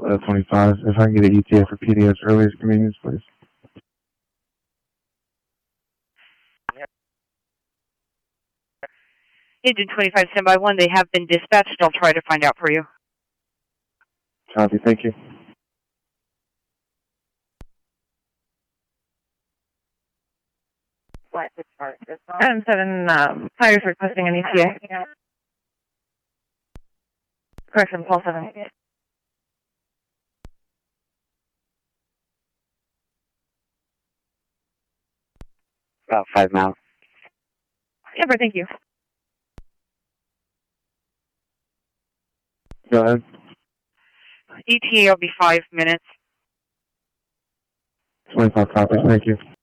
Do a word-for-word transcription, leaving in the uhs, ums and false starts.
uh, twenty-five. If I can get an E T A for P D S earliest convenience, please. Agent twenty-five, standby one. They have been dispatched. I'll try to find out for you. Copy. Thank you. Adam seven, um, fires requesting an E T A. Correction, Paul seven. About five miles. Yeah, but thank you. Go ahead. E T A will be five minutes. twenty-five copy. Thank you.